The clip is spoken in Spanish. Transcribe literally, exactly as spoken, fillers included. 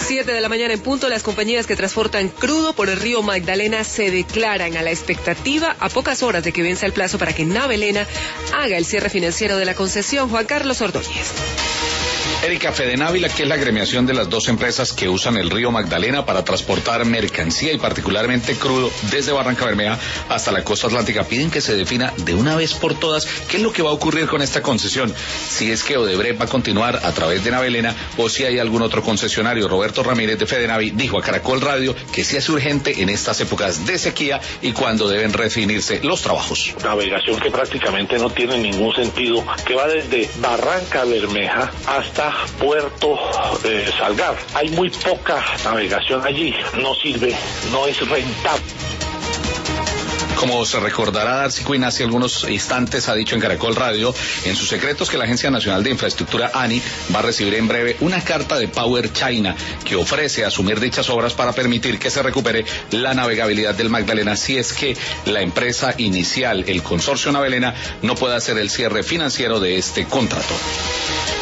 Siete de la mañana en punto, las compañías que transportan crudo por el río Magdalena se declaran a la expectativa a pocas horas de que venza el plazo para que Navelena haga el cierre financiero de la concesión. Juan Carlos Ordóñez. Erika, Fedenávila, que es la agremiación de las dos empresas que usan el río Magdalena para transportar mercancía y particularmente crudo desde Barranca Bermeja hasta la costa atlántica, piden que se defina de una vez por todas qué es lo que va a ocurrir con esta concesión, si es que Odebrecht va a continuar a través de Navelena o si hay algún otro concesionario. Roberto Ramírez de Fedenavi dijo a Caracol Radio que sí es urgente en estas épocas de sequía y cuando deben redefinirse los trabajos. Navegación que prácticamente no tiene ningún sentido, que va desde Barranca Bermeja hasta Puerto eh, Salgar. Hay muy poca navegación allí, no sirve, no es rentable. Como se recordará, Darcy Quinn hace algunos instantes ha dicho en Caracol Radio, en sus secretos, que la Agencia Nacional de Infraestructura, ANI, va a recibir en breve una carta de Power China que ofrece asumir dichas obras para permitir que se recupere la navegabilidad del Magdalena si es que la empresa inicial, el consorcio Navelena, no puede hacer el cierre financiero de este contrato.